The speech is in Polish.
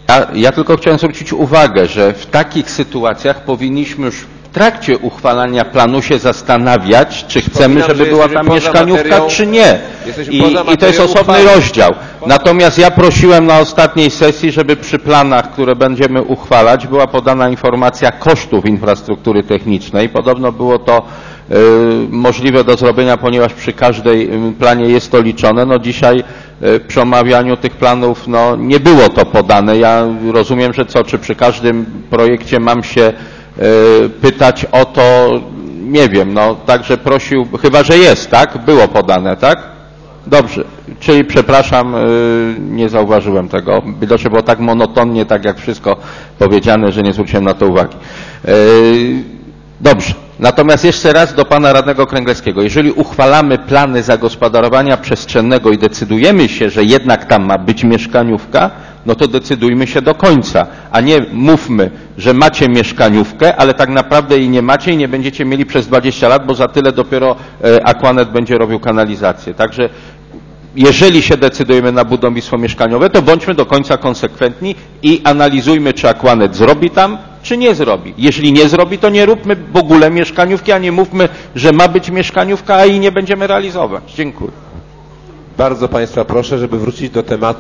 Ja tylko chciałem zwrócić uwagę, że w takich sytuacjach powinniśmy już w trakcie uchwalania planu się zastanawiać, czy chcemy, żeby była tam mieszkaniówka, czy nie. I to jest osobny rozdział. Natomiast ja prosiłem na ostatniej sesji, żeby przy planach, które będziemy uchwalać, była podana informacja kosztów infrastruktury technicznej. Podobno było to możliwe do zrobienia, ponieważ przy każdej planie jest to liczone. No dzisiaj przy omawianiu tych planów nie było to podane. Ja rozumiem, że czy przy każdym projekcie mam się pytać o to, nie wiem, także prosił, chyba że jest, tak? Było podane, tak? Dobrze, czyli przepraszam, nie zauważyłem tego. Widocznie było tak monotonnie, tak jak wszystko powiedziane, że nie zwróciłem na to uwagi. Dobrze. Natomiast jeszcze raz do pana radnego Kręgleckiego. Jeżeli uchwalamy plany zagospodarowania przestrzennego i decydujemy się, że jednak tam ma być mieszkaniówka, no to decydujmy się do końca, a nie mówmy, że macie mieszkaniówkę, ale tak naprawdę jej nie macie i nie będziecie mieli przez 20 lat, bo za tyle dopiero Aquanet będzie robił kanalizację. Także jeżeli się decydujemy na budownictwo mieszkaniowe, to bądźmy do końca konsekwentni i analizujmy, czy Aquanet zrobi tam, czy nie zrobi. Jeśli nie zrobi, to nie róbmy w ogóle mieszkaniówki, a nie mówmy, że ma być mieszkaniówka, a jej nie będziemy realizować. Dziękuję. Bardzo państwa proszę, żeby wrócić do tematu.